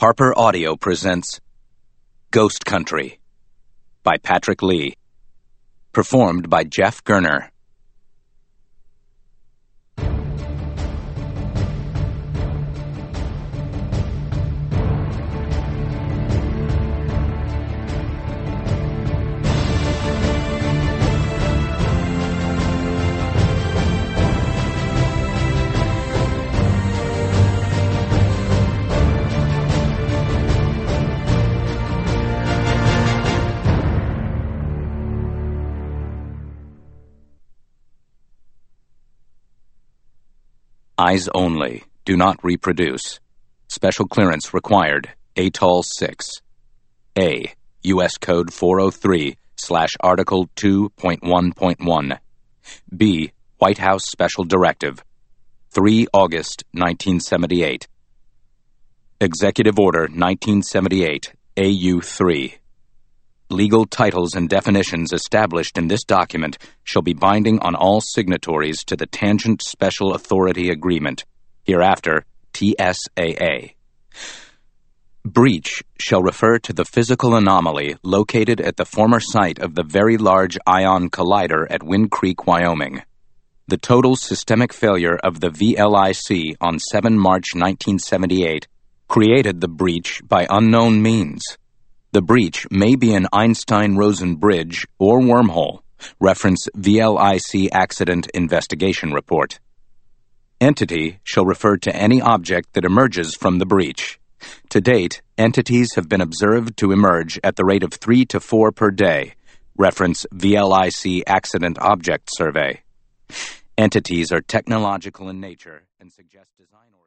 Harper Audio presents Ghost Country by Patrick Lee. Performed by Jeff Gerner. Eyes only. Do not reproduce. Special clearance required. ATOL 6. A. U.S. Code 403/Article 2.1.1. B. White House Special Directive. 3 August 1978. Executive Order 1978, AU 3. Legal titles and definitions established in this document shall be binding on all signatories to the Tangent Special Authority Agreement, hereafter TSAA. Breach shall refer to the physical anomaly located at the former site of the Very Large Ion Collider at Wind Creek, Wyoming. The total systemic failure of the VLIC on 7 March 1978 created the breach by unknown means. The breach may be an Einstein-Rosen bridge or wormhole. Reference VLIC Accident Investigation Report. Entity shall refer to any object that emerges from the breach. To date, entities have been observed to emerge at the rate of 3 to 4 per day. Reference VLIC Accident Object Survey. Entities are technological in nature and suggest design